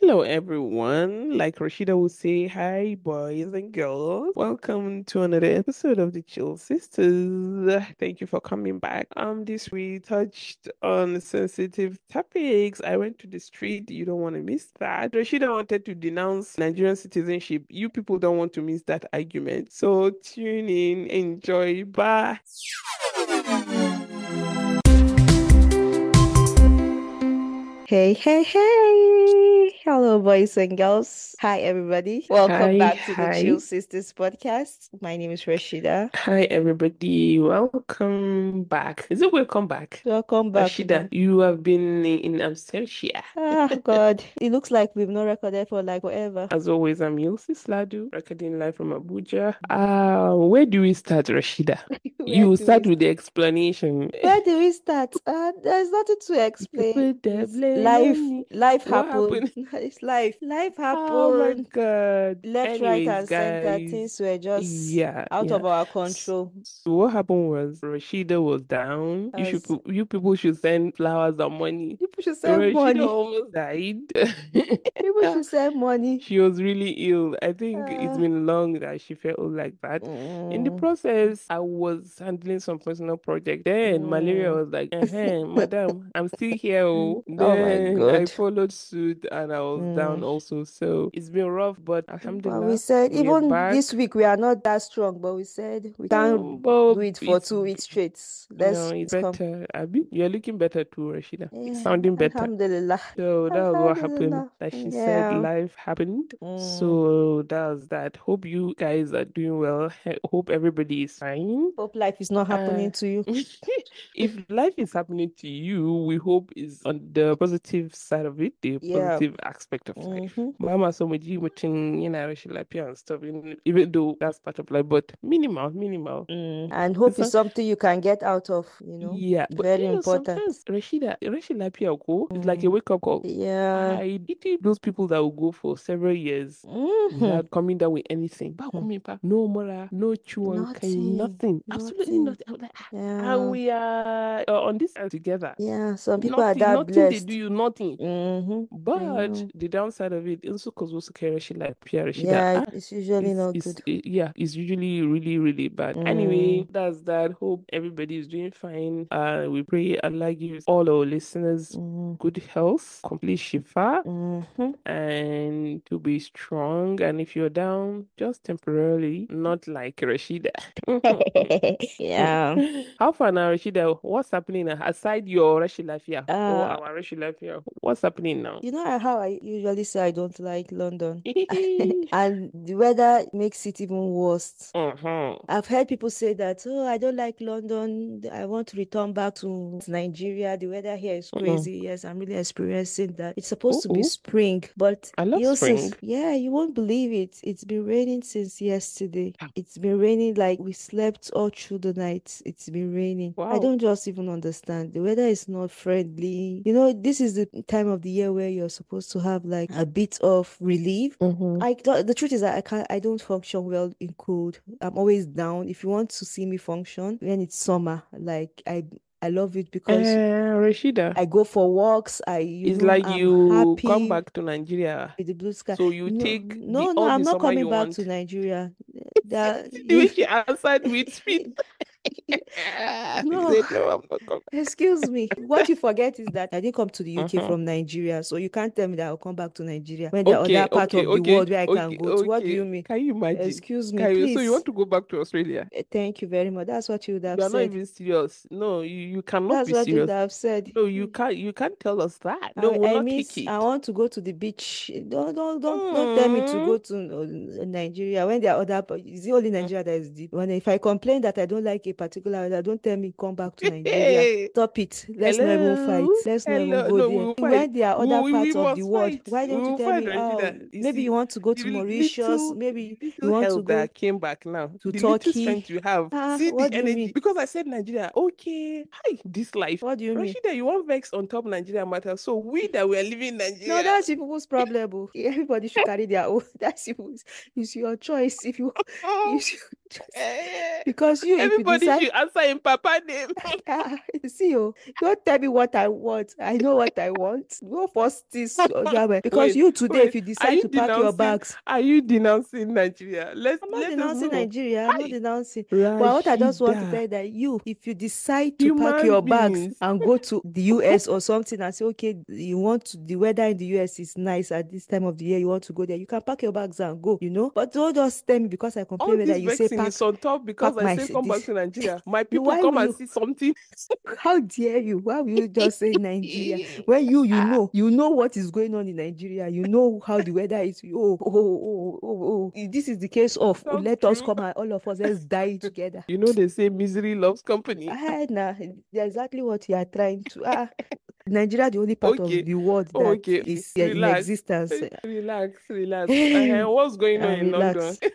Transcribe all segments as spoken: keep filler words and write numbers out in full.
Hello, everyone. Like Rashida would say, hi, boys and girls. Welcome to another episode of the Chill Sisters. Thank you for coming back. Um, this we touched on sensitive topics. I went to the street. You don't want to miss that. Rashida wanted to denounce Nigerian citizenship. You people don't want to miss that argument. So tune in, enjoy. Bye. Hey, hey, hey. Hello, boys and girls. Hi, everybody. Welcome Hi, back to the Chill hi. Sisters podcast. My name is Rashida. Hi, everybody. Welcome back. Is it welcome back? Welcome back, Rashida, man. you have been in absentia. Ah, God. It looks like we've not recorded for like forever. As always, I'm Yulsi Sladu, recording live from Abuja. Uh, where do we start, Rashida? Where You do we start with start? the explanation. Where do we start? Uh, there's nothing to You explain. put the It's blame on life. me. Life What happened. happened? It's life. Life Oh my happened. God. Left, right, Anyways, and center. guys, Things were just yeah, out yeah. of our S- control. So what happened was Rashida was down. You should, As pu- you people should send flowers and money. people should save Rashida money. almost died. People should save money. She was really ill. I think it's Uh, been long that she felt like that. In the mm, process, I was handling some personal project. Then malaria mm. was like, uh madam, I'm still here. Oh. Oh my Then I God. followed suit and I was down Mm. also. So it's been rough, but But we alhamdulillah, said we are even this back. week we are not that strong, but we said we Um, can't but do it for it's two weeks straight. no, Let's it's come. better. Abi, you're looking better too, Rashida. It's Yeah, sounding better. Alhamdulillah. So that was what happened. Alhamdulillah. That she said Yeah. life happened. Mm. So that was that. Hope you guys are doing well. He- Hope everybody is fine. Hope life is not Uh, happening to you. if life is happening to you, we hope is on the positive side of it, the Yeah. positive aspect of life. Mm-hmm. Mama so much mutin you know rashin lafiya and stuff, even even though that's part of life, but minimal, minimal. Mm. And hope is So something you can get out of, you know. yeah, but Very you know, important. sometimes Rashida, Rashida Piako is like a Mm. wake-up call. Yeah. I pity those people that will go for several years Mm-hmm. without coming down with anything. But coming back, no mora, no chuan, Nothing. nothing, absolutely Nothing. nothing. I was like, "Ah," and Yeah. we are uh, on this earth together. Yeah. Some people are Nothing, that nothing they do blessed. you, nothing. Mm-hmm. I But know. the downside of it, also because also Rashida, like Pierre Rashida, Yeah, ah, it's usually it's, not it's, good. it, yeah, it's usually really, really bad. Mm, Anyway, that's that. Hope everybody is doing fine. Uh, we pray Allah gives all our listeners mm, good health, complete shifa, mm-hmm. and to be strong. And if you're down, just temporarily, not like Rashida. Yeah. How far now, Rashida? What's happening now? Aside your Rashida Lafia or Uh, our Rashida Lafia, what's happening now? you know how I usually say I don't like London. And the weather makes it even worse. Uh-huh. I've heard people say that, oh, I don't like London. I want to return back to Nigeria. The weather here is Mm-mm. crazy. Yes, I'm really experiencing that. It's supposed Oh, to be oh, spring, but I love you'll see, spring. yeah, you won't believe it. It's been raining since yesterday. It's been raining like we slept all through the night. It's been raining. I Wow. don't just even understand. The weather is not friendly. You know, this is the time of the year where you're supposed to have like a bit of relief. Mm-hmm. I don't- the truth is that I can't I don't function well in cold. I'm always down. If you want to see me function when it's summer, like I I love it because Uh, Rashida, I go for walks. I you it's know like I'm you come happy back to Nigeria, with the blue sky. so you No, take the no, no, all I'm the not summer you coming back to want. Nigeria. That See the way she answered with speed. She no. said, "No, I'm not coming." Excuse me. What you forget is that I didn't come to the U K Uh-huh. from Nigeria, so you can't tell me that I'll come back to Nigeria when there are Okay, other part okay, of the okay, world where I can okay, go to. What do okay. you mean? Can you imagine? Excuse me, Can you, so you please. want to go back to Australia? Eh, Thank you very much. That's what you would have You are not said. even serious. No, you, you cannot That's be what you would serious. have said. No, you can't you can't tell us that. No, I, we'll I not take miss, I it. want to go to the beach. Don't, don't, don't, don't tell me to Mm. go to uh, Nigeria when there are other, pa- it's the only Nigeria that is deep. When if I complain that I don't like a particular weather, don't tell me come back to Nigeria. Hey, Stop it. Let's not even hello, fight. Let's not even hello. go No, we there. will fight. When there are other We, we parts of the must world, fight. why We don't you will tell fight, me, oh, Rashida. You maybe you see, want to go to the Mauritius, little, the maybe you little want to health go that came back now, to the little Turkey. strength you have. Ah, See the what do you energy. mean? Because I said Nigeria. Okay, hi, this life. What do you mean? Rashida, you want vex on top Nigeria matter. So we that we are living in No, Nigeria. that's people's problem. Oh. Everybody should carry their own. That's people's. It's your choice. If you, you should just Eh, because you, if you do Everybody decide. should answer in Papa name. Ah, see, oh, don't tell me what I want. I know what I want. Go first this other way. Because Wait, you today, if wait. you Are decide you to pack your denouncing? bags, Are you denouncing Nigeria? Let's I'm not let us denouncing know. Nigeria. I'm not Hi, denouncing. But what I just want to tell Rashida. you that you, if you decide to pack Human your bags beings. and go to the U S or something and say, okay, you want to, the weather in the U S is nice at this time of the year, you want to go there, you can pack your bags and go, you know. But don't just tell me because I All complain whether this you say vexing pack, is on top because pack I my say come back this. to Nigeria. My No, people why come will and you? see something. How dare you? Why will you just say Nigeria? When you you Ah, know you know what is going on in Nigeria. You know how the weather is. Oh oh oh oh oh. If this is the case of not let us true. come and all of us let's die together. You know they say misery loves company. Ah, nah, exactly what you are trying to. Ah, Nigeria, the only part of Okay, the world that okay, okay. is in Relax, existence. relax, relax. Uh-huh. What's going on And in London? relax.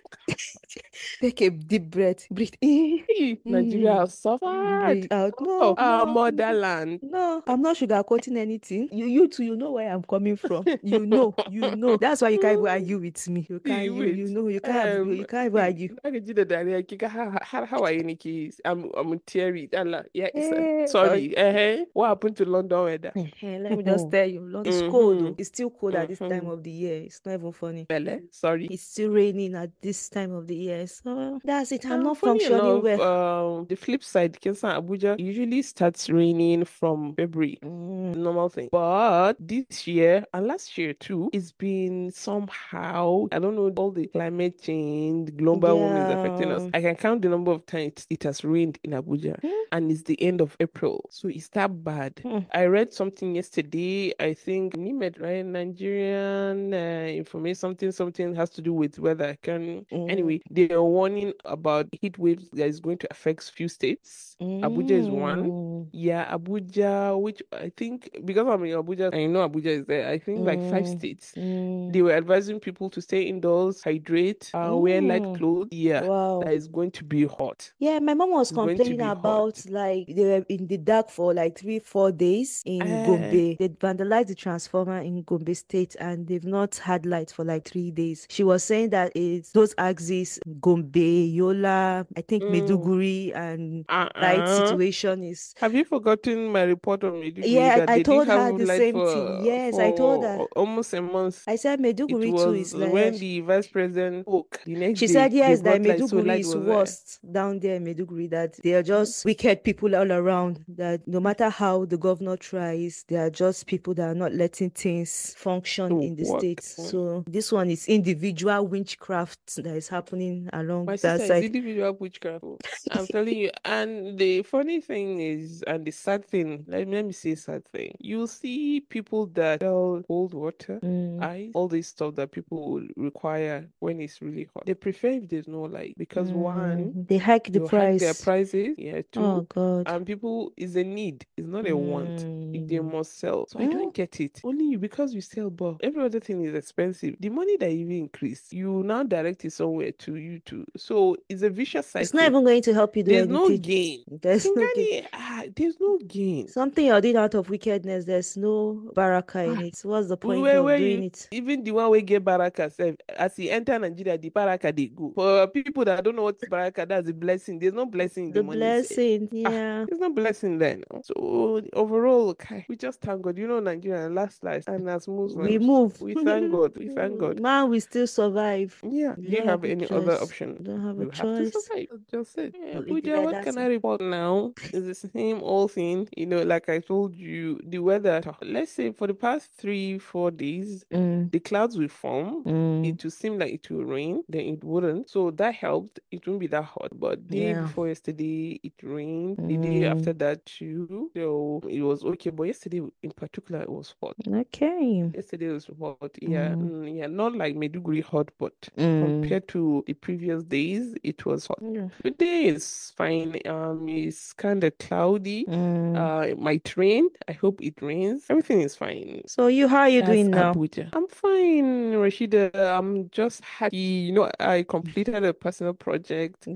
Take a deep breath. Breathe in. Hey, Nigeria Mm. has suffered. Breathe out. Oh, No, our no, motherland. no. I'm not sugarcoating anything. You, you too, you know where I'm coming from. You know, you know. That's why you can't even argue with me. You See, can't. You, you wait. know, you can't. Um, You can't even see, argue. Nakajida Daria Kika, how, how, how are you, Nikki? I'm, I'm teary. Allah, yeah, sir. Eh, uh, Sorry. Uh-huh. What happened to London weather? eh, let me just Mm-hmm. tell you, Lon- it's cold Mm-hmm. though. It's still cold at this time Mm-hmm. of the year. It's not even funny. Bele, sorry. It's still raining at this time of the year. So that's it. I'm Um, not funny functioning enough, well. um, the flip side, Kensan Abuja usually starts raining from February. Mm, Normal thing. But this year and last year too, it's been somehow, I don't know, all the climate change, global warming is affecting us. yeah. I can count the number of times it has rained in Abuja, Mm, and it's the end of April. So it's that bad. mm, I read something yesterday. I think NIMED, right? Nigerian uh, information, something, something has to do with weather. I can mm, anyway, they are warning about heat waves that is going to affect few states. Abuja is one. mm, Yeah, Abuja, which I think because I'm in Abuja, I know Abuja is there. I think like five mm, states. They mm, were advising people to stay indoors, hydrate, uh, wear light mm. clothes. Yeah, Wow. that is going to be hot. Yeah, my mom was It's going to complaining be hot. about like they were in the dark for like three, four days in Uh, Gombe. They vandalized the transformer in Gombe State and they've not had light for like three days. She was saying that it's those axes, Gombe, Yola, I think mm, Meduguri, and light uh-uh. situation is. Have you forgotten my report on Maiduguri Yeah, that I, I they didn't told have her the light same thing. for Yes, I told her. for almost a month? I said It Meduguri too was is when like. the vice president spoke. The next She said day, they yes, that brought light, so Meduguri light is was there. worst down there in Meduguri, that they are Mm. just wicked people all around, that no matter how the governor tries, they are just people that are not letting things function To in the work. states. Mm. So this one is individual witchcraft that is happening My along that sister is side. individual witchcraft. Oh. I'm telling you. And the funny thing is, and the sad thing, let, let me say sad thing. You see people that sell cold water, Mm, ice, all this stuff that people will require when it's really hot. They prefer if there's no light because one, mm, they hike the they'll hike their price. prices. Yeah, Oh two, God. and people is a need, it's not a want. If they Mm, must sell. So I mm. don't get it. Only you because you sell, but every other thing is expensive. The money that you increase, you now direct it somewhere to you too. So it's a vicious It's not cycle. even going to help you do There's no anything. gain. There's no gain. Kingani, ah, there's no gain. Something you're doing out of wickedness, there's no baraka in Ah, it. What's the point where of where doing you it? even the one we get baraka sef, as he enter Nigeria, the baraka they go. For people that don't know what's baraka, that's a blessing. There's no blessing in the The money sef. blessing, Ah, yeah. there's no blessing there now. So overall, okay, we just thank God. You know, Nigeria last life, and as We Muslims, move. we thank God. We thank God. Man, we still survive. Yeah. We Do you don't have have a any other choice. option? We don't have a You have to choice. survive. That's just it. Yeah, We'll leave it Abuja, like what that. can I report now? It's the same old thing. You know, like I told you, the weather. Let's say for the past three, four days, Mm, the clouds will form. mm, It will seem like it will rain, then it wouldn't. So that helped. It won't be that hot. But day yeah. before yesterday, it rained. The day Mm, after that too. So it was okay. But yesterday in particular, it was hot. okay. Yesterday was hot. Yeah, Mm, mm, yeah, not like Maiduguri hot, but mm, compared to the previous days, it was hot. yeah. Today is fine. Um, it's kind of cloudy. Mm. Uh, it might rain. I hope it rains. Everything is fine. So you, how are you That's doing now? Abuja. I'm fine, Rashida. I'm just happy. You know, I completed a personal project,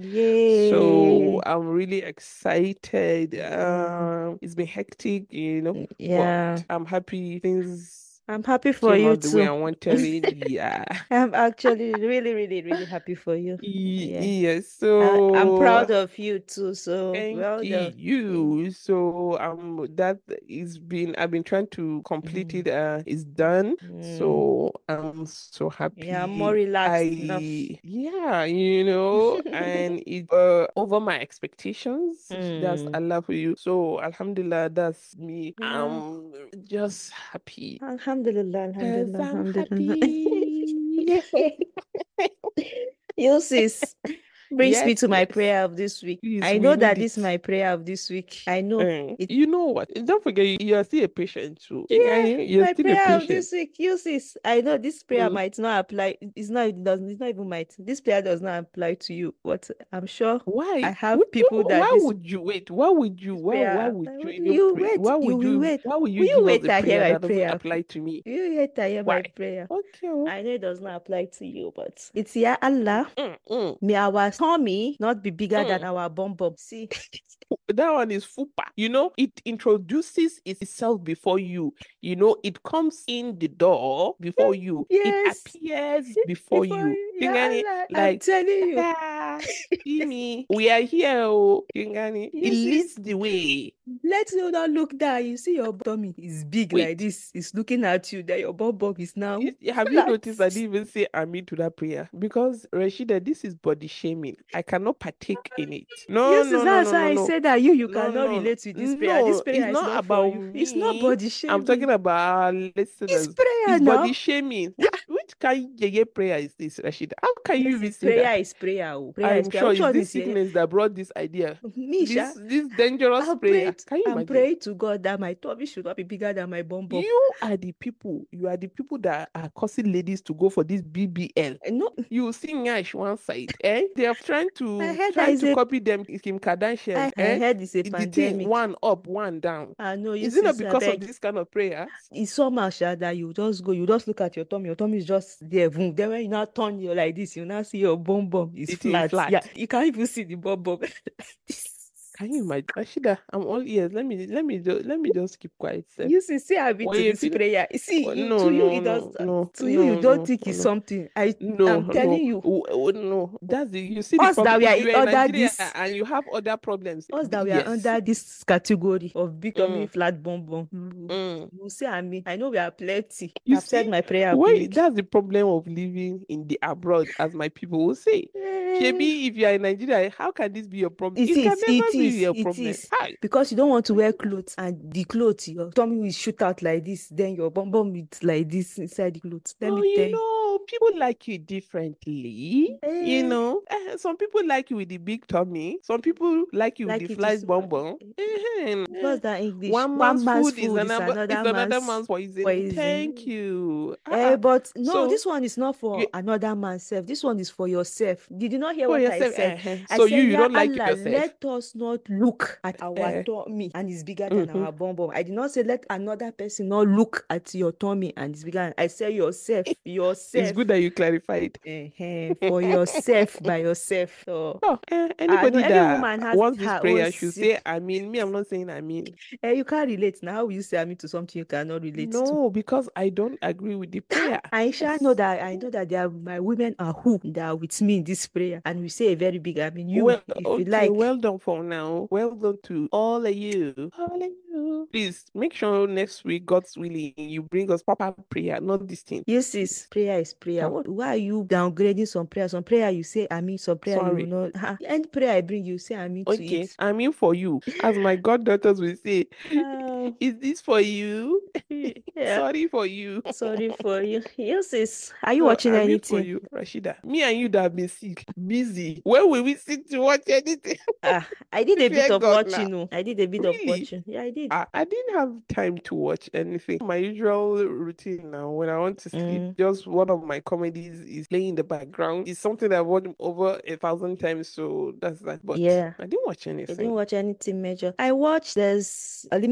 so Yay. I'm really excited. Mm, Um, it's been hectic, you know, but yeah. I'm happy things I'm happy for Came you out the way too. I wanted it. Yeah. I'm actually really, really, really happy for you. Ye- Yeah. Yes. I, I'm So proud of you too. So thank well done. Yeah. you. So um that is been I've been trying to complete Mm. it. Uh it's done. Mm. So I'm so Yeah, I'm more happy. relaxed enough. I yeah, you know, and it uh over my expectations. That's Mm. Allah for you. So Alhamdulillah, that's me. Yeah. I'm just happy. Alhamdulillah, Cause alhamdulillah, I'm alhamdulillah. happy. You sis brings me Yes, to my yes. prayer of this week. Please, I we know need that this is it. my prayer of this week. I know Eh, it. you know what? Don't forget, you you are still a patient too. Yeah, Kingani, you're my still a prayer of patient. this week. You sis, I know this prayer Mm. might not apply. It's not. It doesn't. It's not even might. This prayer does not apply to you. But I'm sure I Why? have Would, people that why this would you wait? Why would you? this Why? Why prayer. would Like, you what- even you pray? wait. Why You would will you? wait. Why would Will you you give us wait a and hear prayer my that doesn't prayer? apply to me? Will you wait and hear my Why? prayer? Okay. Oh. I know it does not apply to you, but it's yeah Allah. Mm, mm, May our tummy not be bigger than mm. our bum bum. See, That one is fupa. You know, it introduces itself before you. You know, it comes in the door before you. It yes, appears before before you. you, yeah Kingani, Allah, I'm like, telling you. ta-da, see me. We are here, oh, Kingani. It Yes, leads it's the way. let you not look down. You see your tummy is big like Wait, this. It's looking at you. Then your bum bum is now is- have you flat. noticed I didn't even say amen to that prayer? Because Rashida, this is body shaming. I cannot partake in it. No, Yes, no, no, that's no, why no, I no. said that you you No, cannot no, no. relate with this prayer. This No, it's prayer is not not for about you. It's not me. body I'm shaming. talking about our It's listeners. prayer It's body now. shaming. Which which kind of prayer is this, Rashida? How can you Yes, even it's say that? prayer is prayer. Oh. Prayer is I'm prayer. sure Which it's one this is here? sickness that brought this idea. This Misha, this dangerous I'm praying. prayer. Can you I'm imagine? praying to God that my tummy should not be bigger than my bum bum. You are the people. You are the people that are causing ladies to go for this B B L. No, You see Nyash one side, eh? They are trying I to heard that trying is to a. copy them Kim I, Kardashian, I eh? heard it's a The thing pandemic. one up, one down. I know you Is it not sis, I because of beg. this kind of prayers? It's so much ah, that you just go, you just look at your tummy, your tummy is just there. Boom. Then when you now turn you like this, you now see your bum bum is It in flat. Yeah, flat. you can't even see the bum bum. Can you imagine? Rashida, I'm all ears. Let me let me just let me just keep quiet, sir. You see, see I been When to you this feel prayer. See, oh, you no, to you no, it does no, no, to you you no, don't no, think it's no. something. I No, I'm no, telling you, oh, oh, no. That's the you see the us problem. that we If are you in- are in under Nigeria this and you have other problems, us th- that we are yes. under this category of becoming Mm, flat bum bum. You mm. you see, I mean, I know we are plenty. You I've said see, my prayer of the why week. that's the problem of living in the abroad, as my people will say. Eh, Shebi, if you are in Nigeria, how can this be your problem? It It can is, it never be is, your it problem. is. Hi. Because you don't want to wear clothes and the clothes, your tummy will shoot out like this, then your bum bum is like this inside the clothes. Let Oh, me tell you you. know, people like you differently. You Eh, know, Eh, some people like you with the big tummy. Some people like you with the like it is flight small. bonbon. Eh, eh. What's that English? One One man's man's food is food is another is another another man's man's poison. Thank poison. you. Eh, Ah, but no, so this one is not you for another man's self. This one is for yourself. Did you not hear for what I yourself. said? Eh, I so you said, you yeah, don't like Allah, yourself. let us not look at our Eh. tummy and it's bigger than Mm-hmm. our bum bum. I did not say let another person not look at your tummy and it's bigger. I said yourself, It's yourself. good that you clarified. Eh, for yourself by yourself. So Oh, eh, I know anybody every that woman has wants this her own prayer should say, sick. I mean, me, I'm not saying I mean. Eh, you can't relate now. How will you say I mean to something you cannot relate to? No, because I don't agree with the prayer. I shall know Yes. that I know that there are my women are who that are with me in this prayer, and we say a very big I mean you Well, if you okay, like. well done for now. Well done to all of you. All of you. Please make sure next week, God's willing, you bring us proper prayer, not this thing. Yes, sis, Please. prayer is prayer. Oh, What, why are you downgrading some prayer? Some prayer you say I mean, some prayer you will sorry. not. Ha, any prayer I bring you say I mean to Okay, it. I'm in for you. As my goddaughters will say, Uh, is this for you? yeah, Sorry for you. sorry for you. Yes, sis. Are you So watching I'm in for anything? you, Rashida. Me and you that have been sick, busy. When will we sit to watch anything? Ah, I did a bit Fear of God now. watching. Oh, I did a bit of Really? watching. Yeah, I did. I, I didn't have time to watch anything. My usual routine now, when I want to sleep, Mm, just one of my comedies is playing in the background. It's something I've watched over a thousand times, so that's that. But yeah. I didn't watch I didn't anything. watch anything major. I watched there's a limited series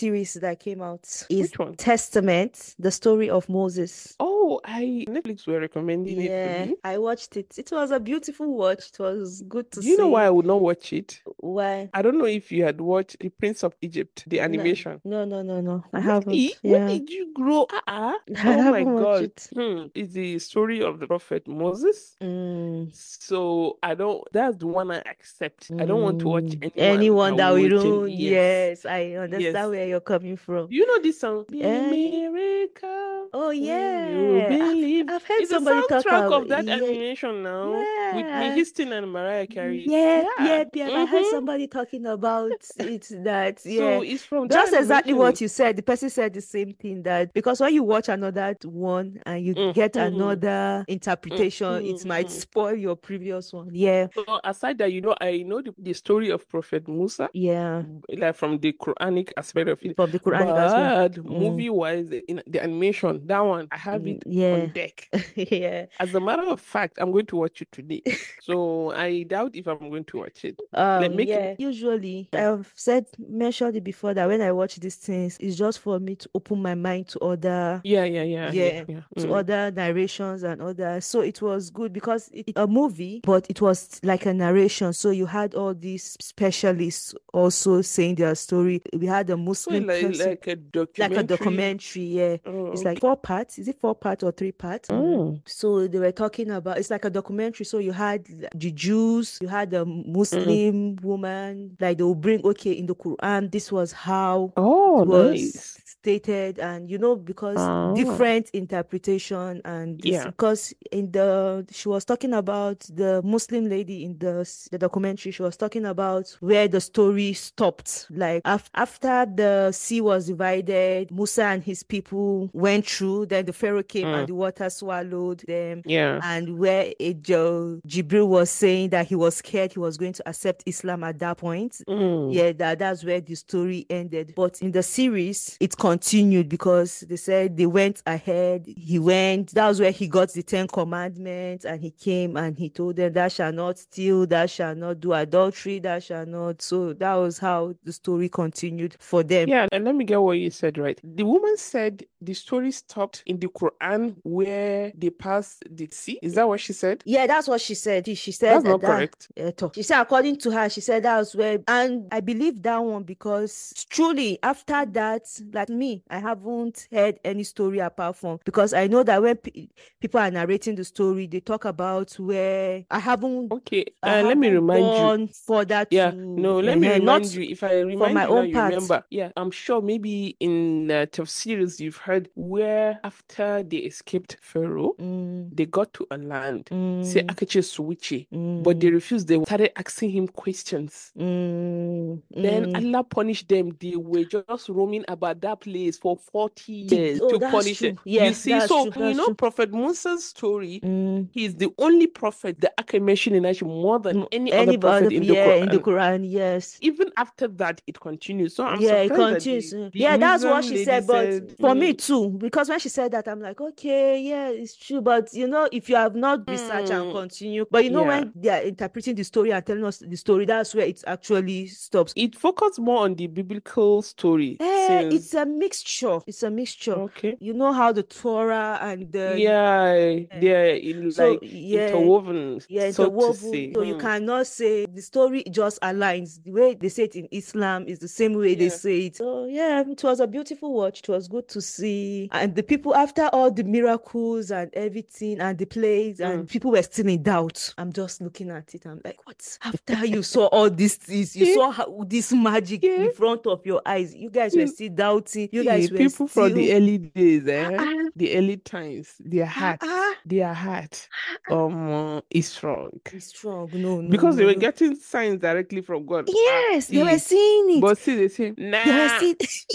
series that came out is Which one? Testament, the story of Moses. Oh, I Netflix were recommending it to Yeah, me. I watched it. It was a beautiful watch. It was good to Do you know why see. I would not watch it? Why? I don't know if you had watched The Prince of Egypt, the No, animation. no, no, no, no. I Really? haven't. When Yeah. did you grow? Uh-uh. I Oh my haven't watched God. it. Hmm. It's the story of the prophet Moses. Mm, So I don't, that's the one I accept. I don't want to watch mm. anyone Anyone that that we will watching. don't, Yes. yes, I understand Yes. where you're coming from. Do you know this song? Be a Eh? miracle Oh when you yeah, I've believe. I've heard It's a somebody talk soundtrack about of that yeah, animation now. Whitney yeah. Houston and Mariah Carey. Yep, Yeah. yep, yep. I heard Mm-hmm. somebody talking about it that, So yeah, it's from that just exactly animation. what you said. The person said the same thing that because when you watch another one and you get Mm-hmm. another interpretation, it might Mm-hmm. spoil your previous one. Yeah, So aside that, you know, I know the, the story of Prophet Musa, yeah, like from the Quranic aspect of it. from the Quranic aspect. But Mm, movie-wise, in the animation, that one, I have mm, it on yeah, deck. yeah. As a matter of fact, I'm going to watch it today. So I doubt if I'm going to watch it. Like Um, make it. yeah, usually I've said mentioned it before that when I watch these things, it's just for me to open my mind to other Yeah, yeah, yeah, yeah, yeah yeah. to Mm. other narrations and other so it was good because it, a movie but it was like a narration so you had all these specialists also saying their story. We had a So it's Muslim like person like a like a documentary. documentary. Yeah, it's Oh, like okay. four parts. Is it four parts or three parts? Mhm. Mm. So they were talking about it's like a documentary. So you had the Jews, you had a Mm. Muslim woman, like they will bring, okay, in the Quran, this was how it Oh, was nice. stated, and you know, because Ah, different interpretation and this yeah. because in the she was talking about the Muslim lady in the the documentary, she was talking about where the story stopped. Like af- after the sea was divided, Musa and his people went through, then the Pharaoh came and Mm. the water swallowed them. Yeah. And where Ejo Jibril was saying that he was scared he was going to accept Islam at that point. Mm. Yeah, that, that's where the story ended. But in the series, it continued because they said they went ahead. He went, that was where he got the Ten Commandments, and he came and he told them, "Thou shalt not steal, thou shalt not do adultery, thou shalt not." So that was how the story continued for them. Yeah, and let me get what you said right. The woman said the story stopped in the Quran where they passed the sea. Is that what she said? Yeah, that's what she said. She, she said That's that, not that correct. uh, talk. She said, according to her, she said that was where, and I believe that one because truly after that, like me, I haven't heard any story apart from because I know that when pe- people are narrating the story, they talk about where I haven't, Okay, I uh, let me haven't remind you. gone further Yeah, to, no, let me uh, not remind you. If I for remind my you now, own you part. remember. Yeah, I'm sure maybe in uh, tafsirs you've heard where after they escaped Pharaoh, Mm, they got to a land, say mm, Akache Suwichi, but they mm, refused. They started asking him questions. mm, Then mm. Allah punished them. They were just roaming about that place for forty Did- years Oh, to that's punish them. true. You Yeah, see, that's so true. you That's know, true. Prophet Musa's story, Mm. he's the only prophet that I can mention in actually more than Mm, any other Any other, prophet in the yeah, in the Quran. Quran, yes. Even after that, it continues. So I'm Yeah, it surprised that continues. the, uh, the Yeah, that's what Muslim she lady said. But said, for me mm, too, because when she said that, I'm like, okay, yeah, it's true. But you know, if you have not researched and mm, continue, but you know, yeah. when they are interpreting the story and telling us the story, that's where it actually stops. It focused more on the biblical story Eh, it's since, a mixture. It's a mixture. okay. You know how the Torah and the Yeah, yeah. they're in So like yeah, interwoven, yeah, so to interwoven. say. So you Hmm. cannot say the story just aligns. The way they say it in Islam is the same way they Yeah. say it. So yeah, it was a beautiful watch. It was good to see. And the people after all the miracles and everything and the plays Mm. and people were still in doubt. I'm just looking at it. I'm like, what? After you saw all these things, you Yeah, saw how, this magic yeah. in front of your eyes. You guys were You still doubting. You see, guys were people from the still early days, ah eh? ah The early times, their ah hearts, ah. their heart, um, uh, is strong It's strong. No, no, because they no, were no. getting signs directly from God. Ah, Yes, they were see, seeing it. but see, they say, They were nah, seeing.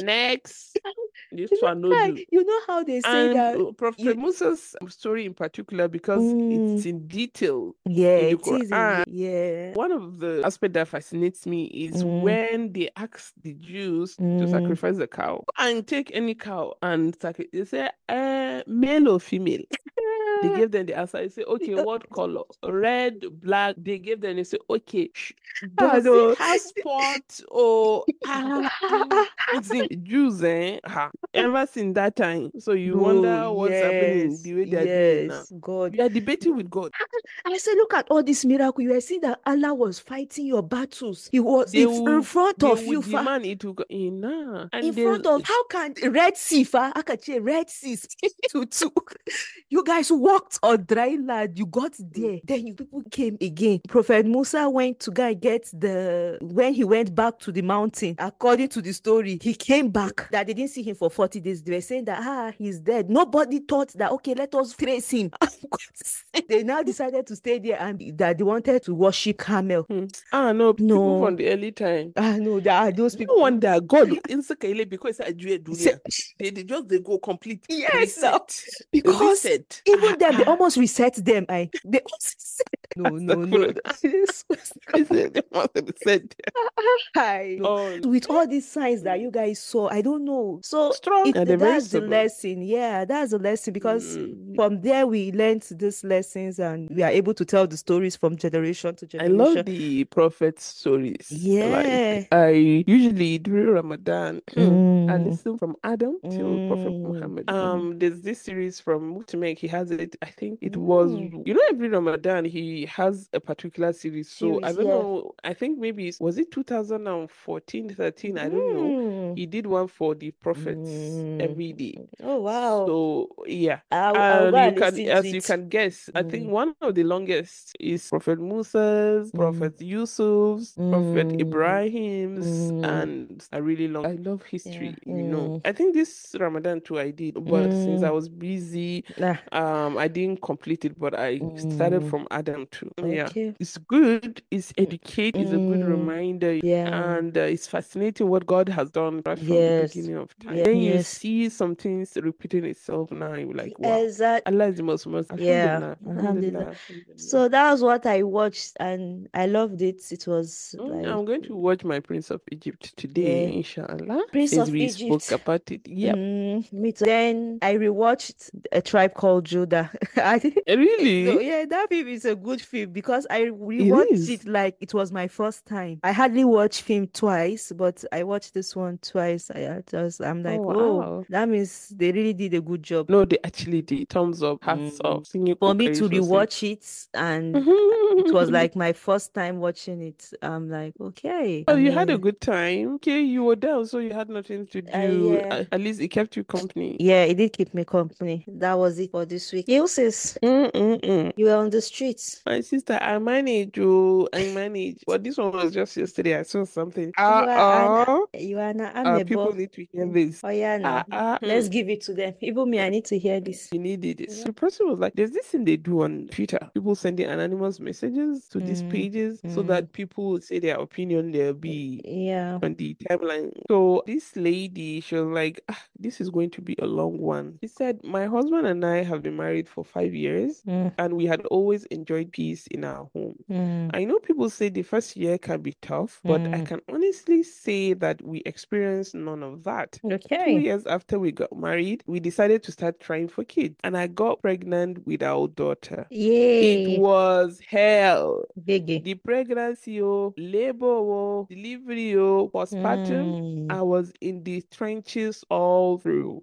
next, this You know, one no like, do. you know how they say And that uh, Prophet you. Musa's story in particular, because it's Mm, in detail yeah, in the it is. In, Quran. yeah. One of the aspects that fascinates me is Mm, when they ask the Jews to mm, sacrifice the cow and take any cow and sacrifice. They say, uh, male or female? They gave them the answer. They say, okay, what color? Red, black. They gave them. They say, okay, sh- I does it know. have spots or ah? Mm, as in Jews, eh? Ha. Ever since that time, so you No, wonder what's happening yes, the way they're doing now. yes, God. You are debating with God. I said, look at all this miracle. You were seeing that Allah was fighting your battles. He was They in, in will, front they of will you, fa. demand it to go in now, In and front they of how can Red Sea, fa? How can you Red Sea to two? You guys walked on dry land. You got there. Then you people came again. Prophet Musa went to go and get the when he went back to the mountain. According to the story, he came back. That they didn't see him for forty days. They were saying that ah, he's dead. Nobody thought that okay, let us trace him. They now decided to stay there and that they wanted to worship camel. Hmm. Ah, no, people from No, the early time. ah no, there are those No people. wonder God insecure because I do Say, dunia. They, they just they go complete yes, now reset, because reset. even Ah, them they ah. almost reset them. I they almost reset. No, no, no. Yes. I said they must have reset. I know. Oh, With all these signs that you guys saw, I don't know. So strong it and they're very that's the stubborn. lesson. Yeah, that's the lesson because Mm. from there we learned these lessons and we are able to tell the stories from generation to I love generation. the prophet stories. Yeah. Like I usually during Ramadan, I Mm, listen from Adam till Prophet mm, Muhammad. mm, Um, there's this series from Mutmek. He has it. I think it was mm. you know every Ramadan he has a particular series. So I Series, don't yeah. know. I think maybe it's- was it two thousand fourteen, thirteen. I don't know. Mm, He did one for the prophets mm. every day. Oh wow. So yeah. I'll I'll go And you and can, listen to as you it. can guess, I think Mm, one of the longest is Prophet Musa's, mm, Prophet Yusuf's, Prophet mm, Ibrahim's, mm. and a really long. I love Yeah. history, you know. Mm, I think this Ramadan too I did, but since I mm. was busy, Ah, um, I didn't complete it, but I started mm. from Adam too. Yeah, Okay. it's good. It's Mm, educate. It's a good mm. reminder, Yeah. and uh, it's fascinating what God has done right from the Yes. beginning of time. Yeah. Then you Yes. see some things repeating itself now. You're like, wow. Exact. Allah is the most most. Yeah. Alhamdulillah. Alhamdulillah. Alhamdulillah. Alhamdulillah. So that was what I watched and I loved it. It was Mm, like I'm going to watch my Prince of Egypt today, yeah. inshallah, Prince since of we spoke Egypt. about it. Yep. Mm, me too. Then I rewatched A Tribe Called Judah. I so Really? yeah, that film is a good film because I It rewatched is. it like it was my first time. I hardly watch film twice, but I watched this one twice. I I just I'm Oh, like, oh, wow. that means they really did a good job. No, they actually did. Thumbs up, hats Mm. off. Singing For me to Kokari Sose. rewatch it and it was like my first time watching it. I'm like, okay. I Oh, you had a mean, good time. Okay, you were down, so you had nothing to uh, do. yeah. At, at least it kept you company. Yeah, it did keep me company. That was it for this week. You sis, Mm-mm-mm. you were on the streets. My sister, I manage, oh, I manage. But this one was just yesterday. I saw something. You are an Uh-uh. you are an Uh, people amebo. need to hear this. Oh yeah, now Uh-uh. let's give it to them. Even me, I need to hear this. You needed it. Yeah. So the person was like, there's this thing they do on Twitter. People sending anonymous messages to these Mm, pages so mm, that people will say their opinion. They'll be yeah. on the timeline. So this lady, she was like, ah, this is going to be a long one. She said, my husband and I have been married for five years Mm, and we had always enjoyed peace in our home. mm, I know people say the first year can be tough, but I mm. can honestly say that we experienced none of that. Two Okay. years after we got married, we decided to start trying for kids, and I got pregnant with our daughter. It Yay. was hell. Biggie. The pregnancy, oh, labor, oh, delivery, oh, postpartum, Mm, I was in the trenches all through.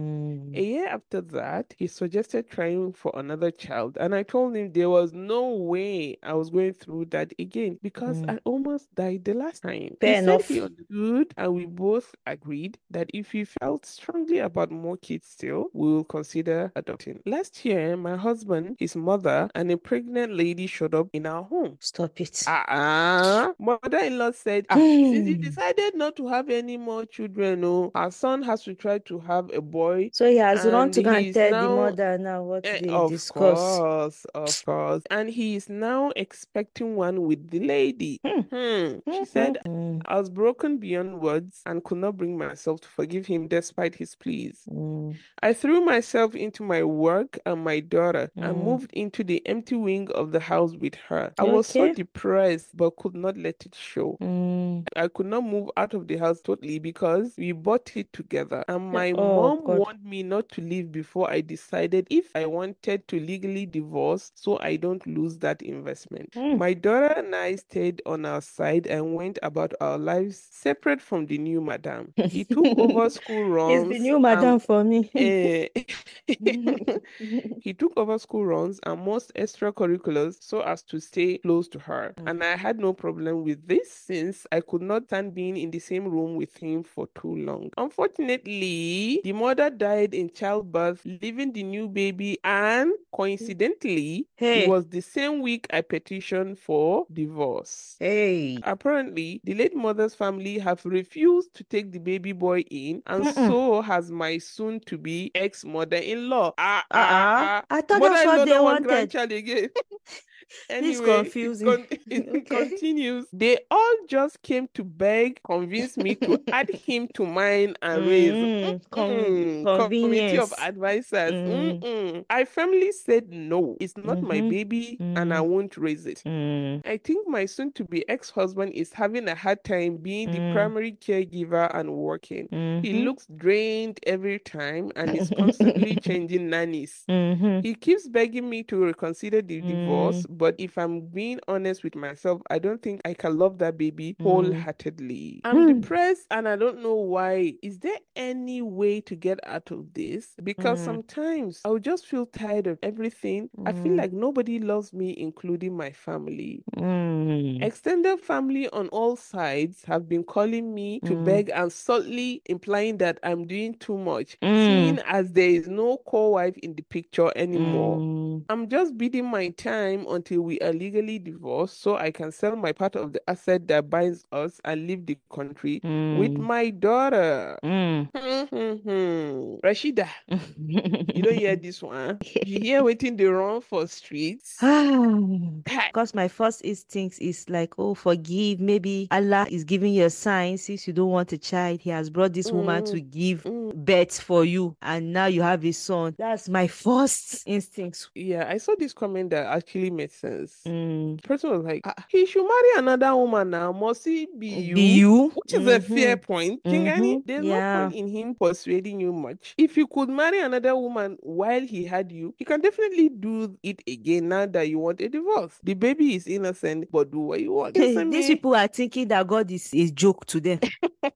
A mm, year after that, he suggested trying for another child, and I told him there was no way I was going through that again because mm. I almost died the last time. He Fair said he enough. understood, and we both agreed that if he felt strongly about more kids still, we will consider adopting. Last year, my husband, his mother, and a pregnant lady showed up in our home. Stop it. Uh-uh. Mother-in-law said, ah, since you Hmm. decided not to have any more children, oh, our son has to try to have a boy, So he has run and to go and he's tell the now, mother now what eh, they of discuss. course, of course, and he is now expecting one with the lady. Hmm. Hmm. She Hmm. said, Hmm. I was broken beyond words and could not bring myself to forgive him despite his pleas. Hmm. I threw myself into my work and my daughter and Hmm. moved into the empty wing of the house with her. I was so Okay. depressed but could not let it show. Hmm. I could not move out of the house totally because we bought it together. And and my Oh mom God. warned me not to leave before I decided if I wanted to legally divorce so I don't lose that investment. Mm. My daughter and I stayed on our side and went about our lives separate from the new madam. He took over school It's the runs new and madam for me. eh, he took over school runs and most extracurriculars so as to stay close to her. And I had no problem with this since I could not stand being in the same room with him for too long. Unfortunately, the mother died in childbirth, leaving the new baby, and coincidentally, it Hey, was the same week I petitioned for divorce. hey. Apparently, the late mother's family have refused to take the baby boy in, and Mm-mm. so has my soon-to-be ex-mother-in-law. Ah, ah, ah, Uh-uh. ah. I thought that's what Mother-in-law they don't want wanted. grandchild again. This is Anyway, it, confusing. con- it Okay. continues. They all just came to beg, convince me to add him to mine and raise. Mm, con Mm-mm. Committee of convenience. advisors. Mm, Mm-mm. I firmly said no. It's not my mm-hmm, baby, and I mm, won't raise it. mm, I think my soon-to-be ex-husband is having a hard time being the mm, primary caregiver and working. He mm-hmm. looks drained every time and is constantly changing nannies. Mm-hmm. He keeps begging me to reconsider the Mm, divorce, but if I'm being honest with myself, I don't think I can love that baby mm. wholeheartedly. I'm Mm, depressed and I don't know why. Is there any way to get out of this? Because mm, sometimes I'll just feel tired of everything. I feel mm, like nobody loves me, including my family. mm, Extended family on all sides have been calling me to mm, beg and subtly implying that I'm doing too much, mm, seeing as there is no co-wife in the picture anymore. mm, I'm just biding my time until we are legally divorced so I can sell my part of the asset that binds us and leave the country with mm, my daughter. mm. Rashida, you don't hear this one. You hear waiting the run for streets. Kai. Because my first instinct is like, oh, forgive. Maybe Allah is giving you a sign since you don't want a child. He has brought this woman to Mm, give mm. birth for you, and now you have a son. That's my first instinct. Yeah, I saw this comment that actually made sense. Mm. The person was like, "Ah, he should marry another woman now. Must it be Be you?" you? Which is a fair Mm-hmm. point. Kingani, Mm-hmm. there's no Yeah. point in him persuading you much. If you could marry another woman while he had you, he can definitely do it again now that you want a divorce. The baby is innocent, but do what you want. Listen, These me. people are thinking that God is a joke to them.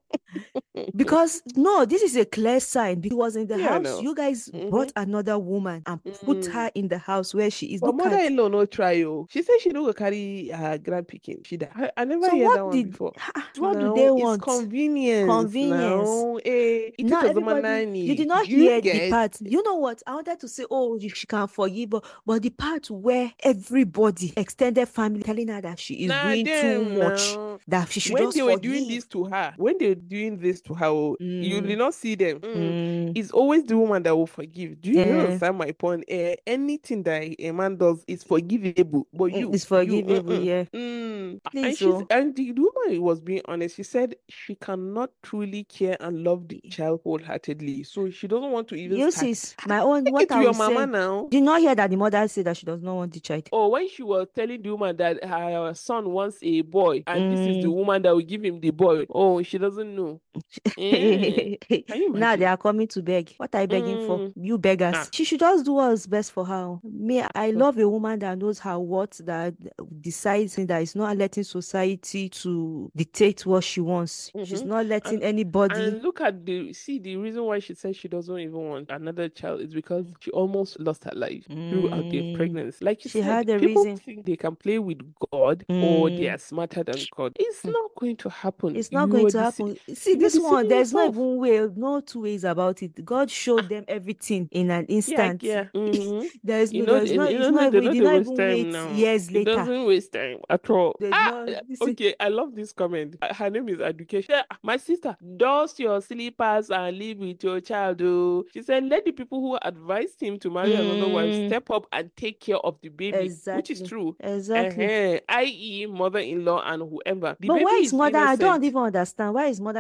Because no, this is a clear sign. He was in the Yeah, house. no. You guys Mm-hmm. brought another woman and put Mm. her in the house where she is. But Look at. mother-in-law no try oh. She said she no go carry her grandpikin. She that I, I never So hear what that one did before. what do Now they it's want? convenience Convenience. now. Eh, ita Now ta zama everybody, you nani. did not You hear the get part. You know what? I wanted to say, oh, she can forgive, but, but the part where everybody, extended family, telling her that she is nah doing too them much, now. that she should When just they were doing forgive. this to her, when they were doing this to her, oh, you Mm, did not see them. Mm, mm, it's always the woman that will forgive. Do you, do you eh, understand my point? Eh, anything that a man does is forgivable, but mm, you, it's you, forgivable, mm-mm. yeah. Mm. And Please, she's oh. and the woman was being honest. She said she cannot truly care and love the child wholeheartedly, so she doesn't want to even You start. see, my own, Take what it to I your will mama say. now. Did not hear that the mother said that she does not want the child. Or when she was telling the woman that her son wants a boy, and this is the Mm. woman that will give him the boy. Oh, she doesn't know. Eh. Can you Now they imagine? are coming to beg. What are you begging for? Mm. You beggars. Ah. She should just do what's best for her. Me, I So, love a woman that knows her what, that decides that is not letting society to dictate what she wants. She's mhm. not letting And anybody. and look at the see the reason why she says she doesn't even want another child is because she almost lost her life throughout the Mm, pregnancy. Like you she said, had a people reason. think they can play with God or they Mm, are smarter than God. It's mm. not going to happen. It's not You going are to dece- happen. See, you are this one, deceiving there's no yourself. even way, no two ways about it. God showed Ah, them everything in an yeah, instant. yeah. Mm-hmm. There's You no, know, there's you no, it's know, not no, even, they he know did they not waste even time wait now. years It later. doesn't waste time at all. There's Ah, no, uh, this is, okay. I love this comment. Uh, Her name is Education. Yeah, my sister, dust your slippers and live with your child. Oh. She said, let the people who advised him to marry another wife mm, step up and take care of the baby, which is exactly, true. exactly. Uh-huh. that is, mother-in-law and whoever. The But baby why is is mother? I don't innocent. even understand. Why is mother-in-law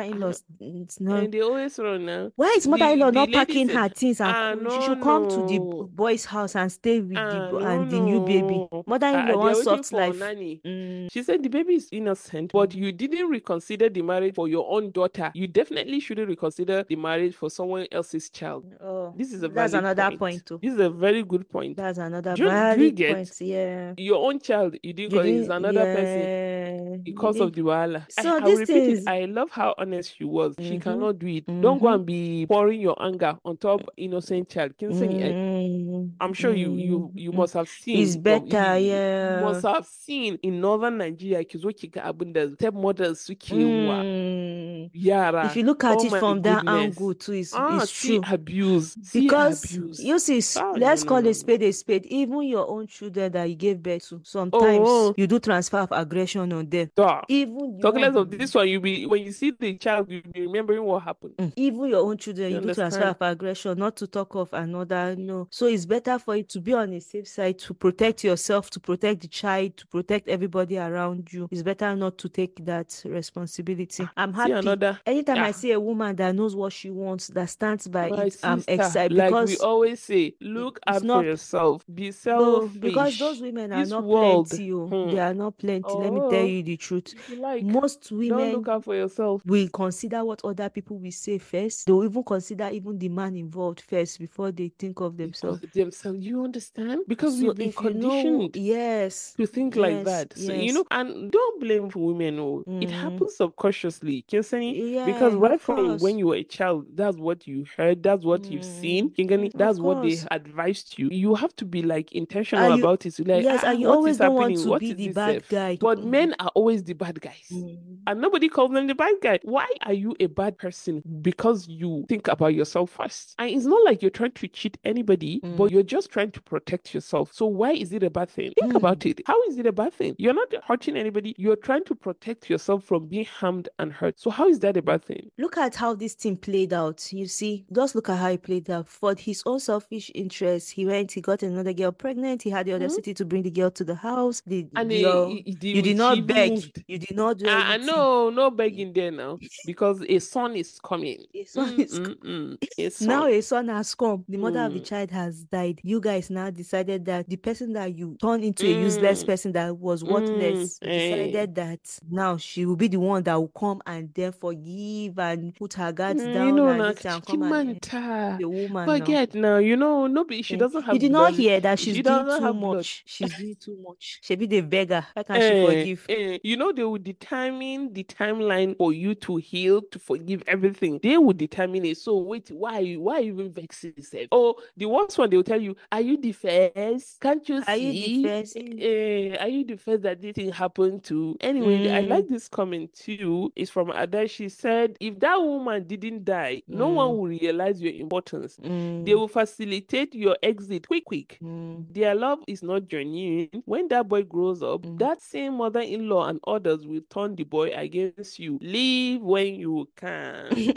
mother-in-law, it's not. And they always run now. Why is The mother-in-law the not lady packing said, her things and ah, co- she no, should come to the no. boy's house and stay with the Ah, bo- no, and the new baby? no. Ah, Mother-in-law they are wants waiting soft for life. nanny. Mm. She said the baby is innocent, but you didn't reconsider the marriage for your own daughter. You definitely shouldn't reconsider the marriage for someone else's child. Oh, This is a that's valid another point. point too. This is a very good point. That's another Do you, do you valid get point. Yeah. your own child? You didn't You call it, it's didn't, another person yeah. You because of didn't. the wahala. I, So I will these repeat it. things. I love how honest she was. She Mm-hmm. cannot do it. Don't go Mm-hmm. and be pouring your anger on top innocent child. Kin sani ai. Mm, I'm sure you you you mm, must have It's seen from you, better, you yeah. must have seen in northern Nigeria ki zo ki ga abin da stepmothers suke wa Mm. If yara. you look at Oh it my from that goodness. angle too, it's, Ah, it's see true. abuse. See Because abuse. you see, s- Ah, no, let's no, call no, a no. spade a spade. Even your own children that you gave birth to, sometimes Oh, you do transfer of aggression on them. duh. Even the Talk less one, of this one, you be when you see the child, you be remembering what happened. Mm. even your own children, You you do transfer understand? of aggression, not to talk of another. No, so it's better for you to be on a safe side to protect yourself, to protect the child, to protect everybody around you. It's better not to take that responsibility. I'm See happy another. anytime I Ah, see a woman that knows what she wants, that stands by my it. I'm sister, excited like we because always say, i- look it's out for not. yourself. Be No, because those selfish. women are This not world, plenty. Oh, hmm. they are not plenty. Let me tell Oh, you the truth. if you like, Most don't look women out for yourself. will consider what other people will say first. They will even consider even the man involved first before they think of Before themselves. themselves, you understand? Because So we've been if you know, conditioned yes, to think like yes, that. So, you yes, know, and don't blame women. Oh, it mm, happens subconsciously. Can you see? Because yeah, right of from when course, you were a child, that's what you heard, that's what you've seen. mm, Kingani, mm, of that's what they course. advised you. You have to be like intentional And you, about it. So, like, yes, ah, and you what is always don't want happening? to What be is the this bad self? guy. But men are always the bad guys. Mm, And nobody calls them the bad guy. Why are you a bad person? Because you think about yourself first. And it's not like you're trying to cheat anybody, mm, but you're just trying to protect yourself. So why is it a bad thing? Think mm. about it. How is it a bad thing? You're not hurting anybody. You're trying to protect yourself from being harmed and hurt. So how is that a bad thing? Look at how this thing played out. You see, just look at how it played out. For his own selfish interest, he went, he got another girl pregnant. He had the Hmm? audacity to bring the girl to the house. The, And the he, girl, he, you he, did she not even beg. moved. You did not do Uh, anything. no, no begging there now because a son is coming. A son Mm, is mm, mm. A now son. a son has come. The mother of the Mm, child has died. You guys now decided that the person that you turned into a useless mm, person that was mm, worthless, you eh. decided that now she will be the one that will come and then forgive and put her guards Mm, you down know, and na this and come and eh, manta. the woman now. Forget now. You know, no, be- she Eh, doesn't You have did not blood. hear that she's She doing doesn't too have blood. much. She's doing too much. She be the beggar. How can she Eh, forgive? eh, you know, they will determine the timeline for you to heal, to forgive everything. They will determine it. So wait, why you why you even vexing yourself? Oh, the worst one, they will tell you, are you the first? Can't you Are you the see? first? Eh, are you the first that this thing happened to? Anyway, I Mm, like this comment too. It's from Ada. She said, if that woman didn't die, no one mm, will realize your importance. They mm, will facilitate your exit quick, quick. mm, Their love is not genuine. When that boy grows up, mm. that same mother-in-law and others will turn the boy against you. Leave when you can.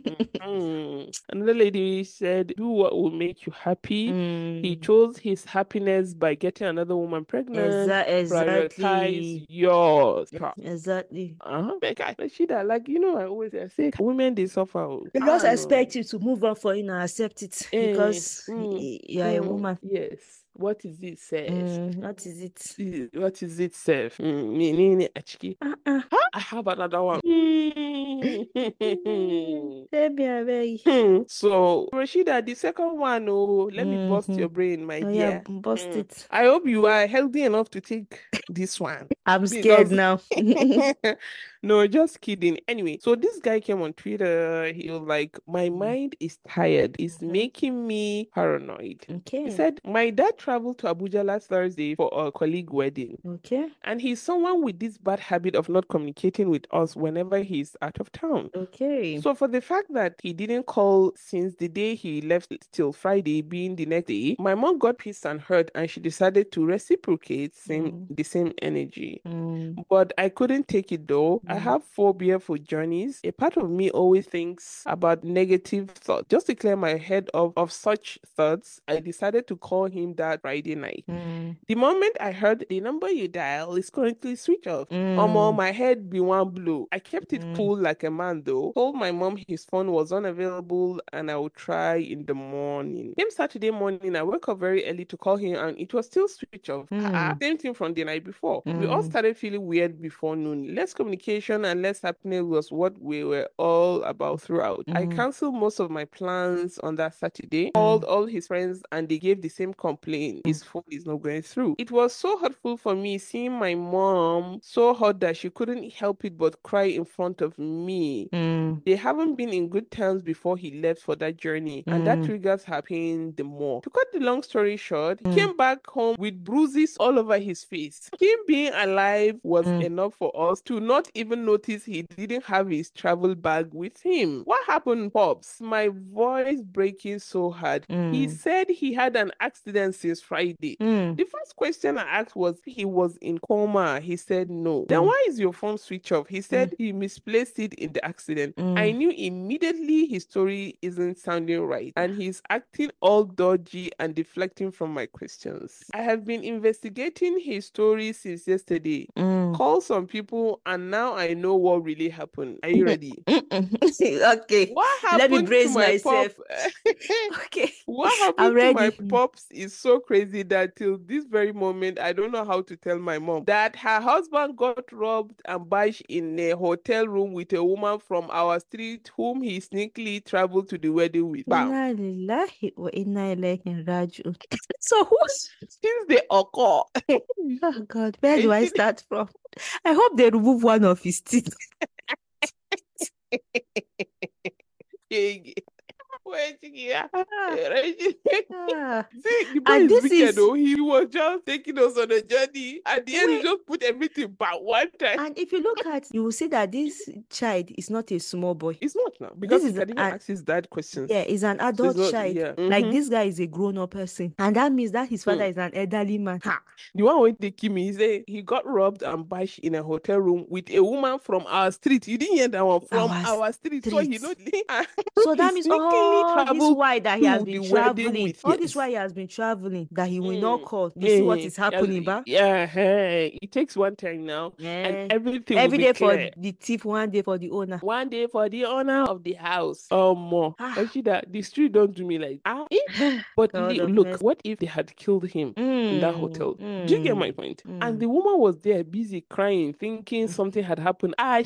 Mhm. Another lady said, do what will make you happy. He Mm, chose his happiness by getting another woman pregnant. exa Prioritize exactly. yours. Eh, Exactly. Uh-huh. Like, I, like she that, like, you know, I always I say, women, they suffer. Oh. They just Ah, no. expect you to move on for you and accept it Eh, because y- mm, y- you are a mm, woman. yes. What is it, says? Mm, what is it? I- What is it, Seth? Mm, me, me, me, achiki. Uh-uh. Huh? I have another one. Baby, I beg. Hmm. So, Rashida, the second one, oh, let me bust Mm-hmm. your brain, my Oh yeah, dear. bust Hmm. it. I hope you are healthy enough to take this one. I'm scared Because now. no, just kidding. Anyway, so this guy came on Twitter. He was like, my mind is tired. It's Mhm. making me paranoid. He Okay. said, my dad traveled to Abuja last Thursday for a colleague wedding. Okay. And he's someone with this bad habit of not communicating with us whenever he's out of town. Okay. So for the fact that he didn't call since the day he left till Friday being the next day, my mom got pissed and hurt and she decided to reciprocate same Mm. the same same energy. Mm. But I couldn't take it though. I Mm. have phobia for journeys. A part of me always thinks about negative thoughts. Just to clear my head of, of such thoughts, I decided to call him that Friday night. Mm. The moment I heard the number you dial is currently switched off, Omo, Mm. my head be one blow. I kept it Mm. cool like a man though. Told my mom his phone was unavailable and I would try in the morning. Came Saturday morning, I woke up very early to call him and it was still switched off. Ah, Mm. same thing from the night before. We all Mm. started feeling weird before noon. Less communication and less happening was what we were all about throughout. I Mm. canceled most of my plans on that Saturday, called Mm. all his friends, and they gave the same complaint. His phone is not going through. It was so hurtful for me seeing my mom so hurt that she couldn't help it but cry in front of me. Mm. They haven't been in good terms before he left for that journey, and that Mm. triggers her pain the more. To cut the long story short, he Mm. came back home with bruises all over his face. Him being alive was Mm. enough for us to not even notice he didn't have his travel bag with him. What happened, Pops? My voice breaking so hard. He Mm. said he had an accident since Friday. Mm. The first question I asked was he was in coma. He said no. Then Mm. why is your phone switch off? He Mm. said he misplaced it in the accident. I Mm. knew immediately his story isn't sounding right and he's acting all dodgy and deflecting from my questions. I have been investigating his story since yesterday. Mm. Call some people and now I know what really happened. Are you ready? Mm-mm. Okay, What let me happened to brace my pop? myself. Okay, What I'm happened to my ready. pops is so crazy that till this very moment, I don't know how to tell my mom that her husband got robbed and bashed in a hotel room with a woman from our street whom he sneakily traveled to the wedding with. Bam. Inna lillahi wa inna ilaihi raji'un. So who's Since they occur, oh God, where do I Rachel, start from? I hope they remove one of his teeth. wait, yeah. Ah, Rachel, ah. see, the boy And is this wicked is though. He was just taking us on a journey. At the end, he wait. just put everything back one time. And if you look at, you will see that this child is not a small boy. It's not now This because he is can even an ask his dad questions. yeah, is an So it's adult not, child. yeah. Like Mm-hmm. this guy is a grown-up person, and that means that his father Mm. is an elderly man. Ha! The one with the Kimi, he said he got robbed and bashed in a hotel room with a woman from our street. You didn't hear that one from Our our street. So he know street. and So he that means sneakily all this traveled while that he has to been the wedding traveling, with all this yes. while he has been traveling, that he will not Mm. call. You see what Eh, is yeah, happening, ba? yeah, hey, it takes one time now, and Yeah. everything will Every be day for clear. the thief, one day for the owner. One day for the owner of the house. Um, more. Ah. Rashida, the street don't do me like ah. eh? But God li- of look, mercy. what if they had killed him in that Mm, hotel? Do you get my mm, point? And mm. the woman was there busy crying, thinking something had happened. Ah,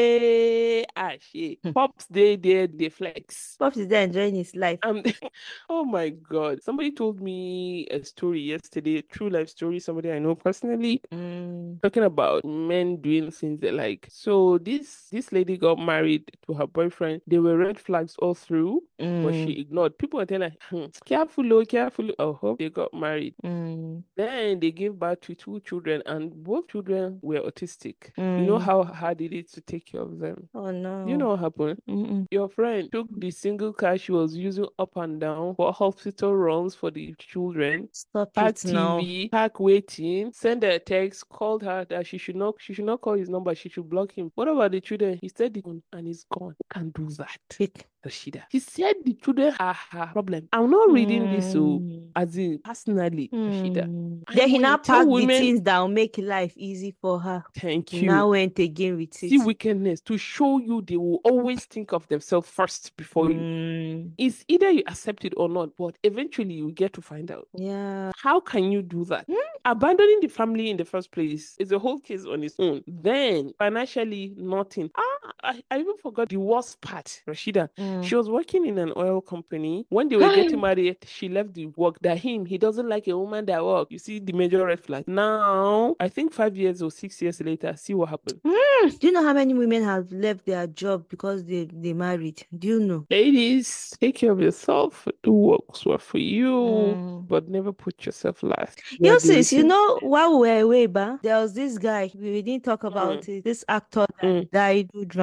she, ah, she. Hmm. Pops, they, they, they flex. Pops is there enjoying his life. Um, oh my God. Somebody told me a story yesterday, a true life story, somebody I know personally, Mm, talking about men doing things they like. So this this lady got married to her boyfriend. There were red flags all through, but she mm, ignored. People were telling her, hmm, careful, oh, careful. Oh, hope they got married. mm, Then they gave birth to two children, and both children were autistic. You know mm. how hard it is to take care of them. Oh Do you know no. what happened? Mm-mm. Your friend took the single car she was using up and down for hospital runs for the children, Stop park it now. T V, park waiting, send her a text, called her that she should not she should not call his number, she should block him. What about the children? He said the phone and he's gone. Can't do that. Pick. Rashida. He said the children are her problem. I'm not reading this so Mm, as in personally, Rashida. mm. And Then he when you now tell packed the women, things that will make life easy for her. thank He you. now went again with See it. wickedness to show you they will always think of themselves first before you. Mm, It's either you accept it or not, but eventually you get to find out. yeah. How can you do that? Mm, Abandoning the family in the first place is a whole case on its own. Then financially, nothing. Ah, I, I even forgot the worst part, Rashida. mm. She was working in an oil company. When they were getting married, she left the work. That him, he doesn't like a woman that work. You see the major red flag. Now, I think five years or six years later, see what happened. Mm. Do you know how many women have left their job because they, they married? Do you know? Ladies, take care of yourself. Do what's well for you, Mm. but never put yourself last. You are You the sis, you receipt. know, while we were away, ba, there was this guy, we didn't talk about Mm, it, this actor that mm. died who drowned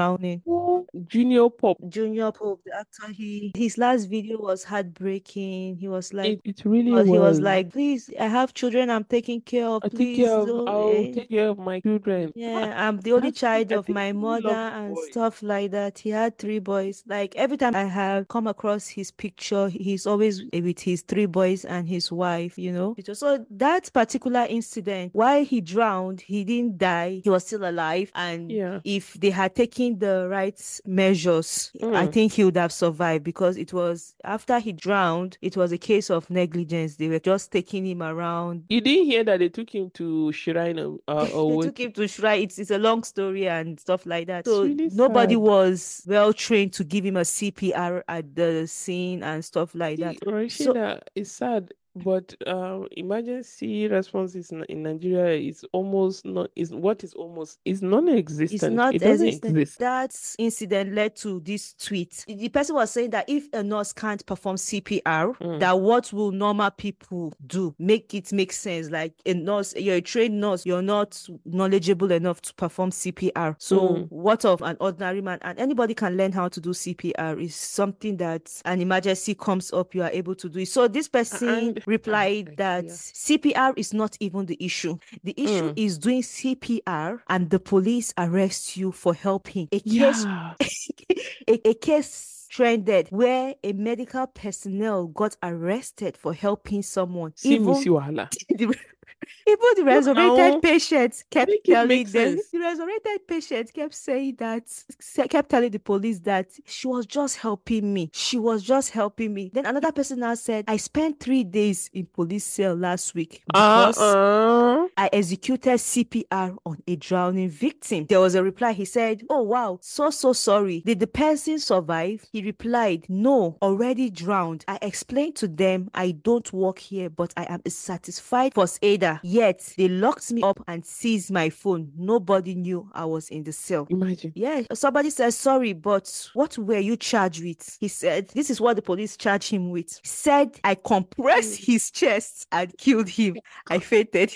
drowning. Oh, Junior Pop. Junior Pope, the actor, he his last video was heartbreaking. He was like, It it really well, he was was. like, please, I have children I'm taking care of. I'll take care Please of don't. I'll Eh. take care of my children. Yeah, I'm the only That's true. child I of think my he really mother loves his and boy. stuff like that. He had three boys. Like every time I have come across his picture, he's always with his three boys and his wife, you know. It was- So that particular incident, while he drowned, he didn't die. He was still alive. And Yeah. if they had taken the right measures, I Mm. think he would have survived because it was after he drowned, it was a case of negligence. They were just taking him around. You didn't hear that they took him to Shrine uh, or They what? took him to shrine. It's, it's a long story and stuff like that. It's So really nobody sad. was well trained to give him a C P R at the scene and stuff like See, that. So Rashida, it's sad, but um, emergency response is n- in Nigeria is almost not is what is almost is it's non-existent. not It doesn't existent. exist. That incident led to this tweet. The person was saying that if a nurse can't perform C P R, Mm. that what will normal people do? Make it make sense. Like a nurse, you're a trained nurse, you're not knowledgeable enough to perform C P R. So Mm. what of an ordinary man? And anybody can learn how to do C P R. Is something that an emergency comes up, you are able to do it. So this person And replied ah, that yeah. C P R is not even the issue. The issue Mm. is doing C P R and the police arrest you for helping. A case, Yeah. a, a case trended where a medical personnel got arrested for helping someone. See me Even see wahala. the, even the Look resurrected now, patient kept make it make telling them, sense. the resurrected patient kept saying that, kept telling the police that she was just helping me. She was just helping me. Then another person now said, I spent three days in police cell last week because Uh-uh. I executed C P R on a drowning victim. There was a reply. He said, oh, wow, so, so sorry. Did the person survive? He replied, no, already drowned. I explained to them I don't work here, but I am a satisfied first aider. Yet they locked me up and seized my phone. Nobody knew I was in the cell. Imagine. Yeah, somebody said, sorry, but what were you charged with? He said, this is what the police charged him with. He said, I compressed his chest and killed him. I fainted.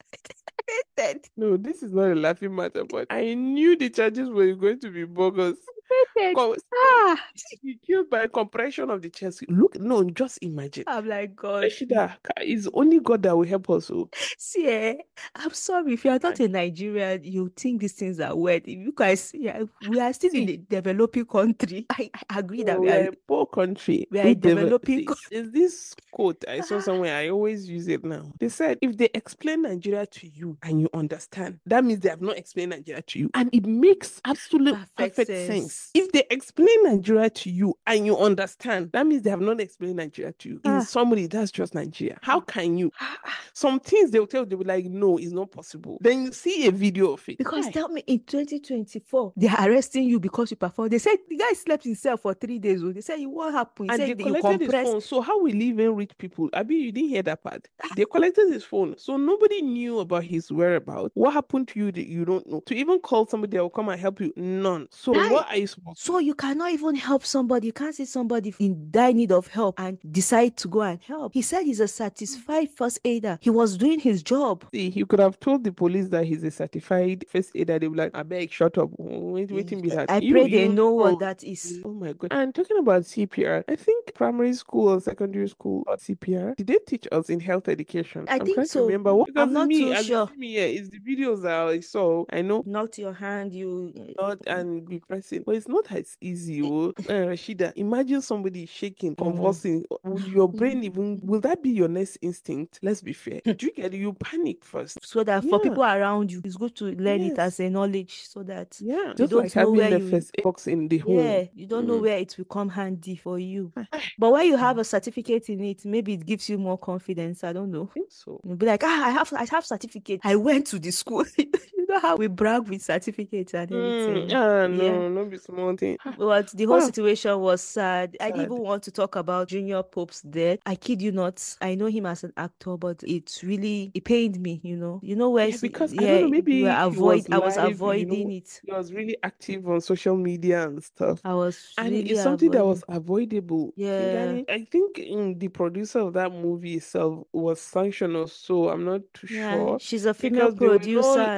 I fainted. No, this is not a laughing matter, but I knew the charges were going to be bogus. Fainted. Com- Ah, Be killed by compression of the chest. Look, no, just imagine. I'm like, God. Rashida, ca- it's only God that will help us. Oh. See, eh, I'm sorry if you are not a Nigerian, you think these things are weird. If you guys, yeah, we are still in See, a developing country. I, I agree that no, we we are are a poor country. we are a We develop. developing See, country. there's this quote I saw Ah, somewhere. I always use it now. They said, if they explain Nigeria to you and you understand, that means they have not explained Nigeria to you. And it makes absolute perfect perfect sense. sense. If they explain Nigeria to you and you understand, that means they have not explained Nigeria to you. In Ah. summary, that's just Nigeria. How can you? Some things they'll tell, they'll be like, no, it's not possible. Then you see a video of it. Because Why? tell me, in twenty twenty-four, they are arresting you because you performed. They said the guy slept himself for three days. Oh. They said, what happened? He And they said that you collected his compressed. phone. So how will he even reach people? Abi, you didn't hear that part. They collected his phone. So nobody knew about his whereabouts. What happened to you that you don't know? To even call somebody that will come and help you, none. So Right. what are you supposed to So you cannot even help somebody. You can't see somebody in dire need of help and decide to go and help. He said he's a satisfied first aider. He was doing his job. see? He could have told the police that he's a certified first aider. They would be like, I beg, shut up. Wait, waiting be that. I You, pray they you know what know. that is. Oh my God. And talking about C P R, I think primary school or secondary school or C P R, did they teach us in health education? I I'm think trying to so. remember what because I'm not me, too as you sure. see me here, it's the videos that I saw. I know Knocked your hand, you. not and be pressing, but it's not as easy. Oh, uh, Rashida, imagine somebody shaking, convulsing. Would your brain even will that be your next instinct? Let's be fair. Do you get it? You panic first. So that for Yeah. people around you, it's good to learn it Yes. as a knowledge so that Yeah, you just don't like know having where the you. first aid box in the home. Yeah, you don't know Mm. where it will come handy for you. But when you have a certificate in it, maybe it gives you more confidence. I don't know. I think so. You'll be like, ah, I have I have certificate. I went to the school. You know how we brag with certificates and everything. Mm, ah, Yeah. no, no be small thing. But the whole Wow. situation was sad. I didn't Sad. even want to talk about Junior Pope's death. I kid you not. I know him as an actor, but it really it pained me, you know. You know where Yeah, it's- because I yeah, don't know, you maybe were he avoid was I was live, you avoiding know, it. he was really active on social media and stuff. I was And really it's something that avoiding. was avoidable. Yeah. Kingani, I think mm, the producer of that movie itself was sanctioned or so. I'm not too Yeah, sure. she's a female Because there were no producer and live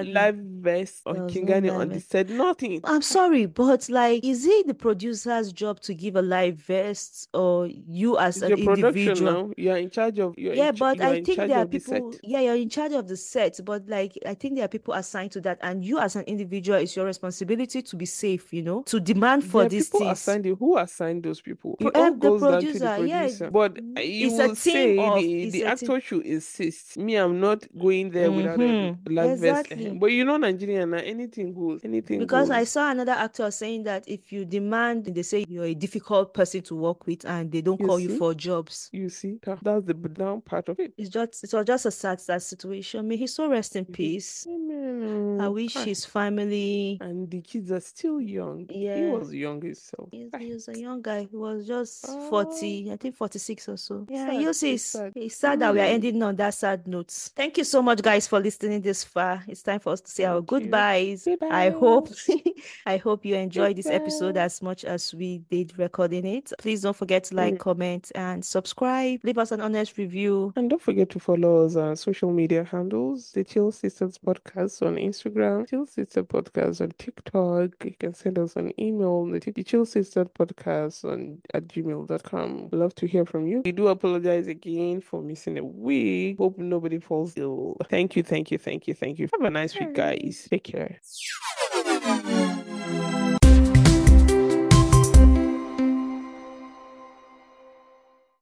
vest on There was no Kingani on the live. set. Nothing. I'm sorry, but like, is it the producer's job to give a live vest, or you as It's an your production individual? now. You are in charge of you're in Yeah, ch but you are I in think charge there are of the people, set. yeah, you're in charge of the set, but like, I think there are people assigned to that. And you as an individual, it's your responsibility to be safe, you know, to demand for There are these people things. assigned it. Who assigned those people? Pro- It all um, the goes down to the producer, yeah, producer. But uh, you it's a will team say of, the it's the a team. actor should insist. Me, I'm not going there without a Mm-hmm. live vest. Exactly. But you know, Nigerian, now, anything goes. Anything Because I goes. saw another actor saying that if you demand, they say you're a difficult person to work with and they don't You call you see? for jobs. You see? That- That's the down part of it. It's just it was just a sad, sad situation. May he so rest in Mhm. peace. I Amen. wish Ah, his family, and the kids are still young. He yeah. was young himself. He's, Ah, he's a young guy. He was just oh, forty, I think forty-six or so. Yeah, sad. you see, So it's, sad. it's sad that we are Mm, ending on that sad note. Thank you so much, guys, for listening this far. It's time for us to say our thank you. goodbyes. I Goodbye. hope I hope you enjoyed this episode Goodbye. as much as we did recording it. Please don't forget to like, Mm. comment, and subscribe. Leave us an honest review. And don't forget to follow us on social media handles, the Chill Sisters Podcast on Instagram, Chill Sister Podcast on TikTok. You can send us an email, the the Chill Sister Podcast on at gmail dot com. Love to hear from you. We do apologize again for missing a week. Hope nobody falls ill. Thank you, thank you, thank you, thank you. Have a nice week, guys. Take care.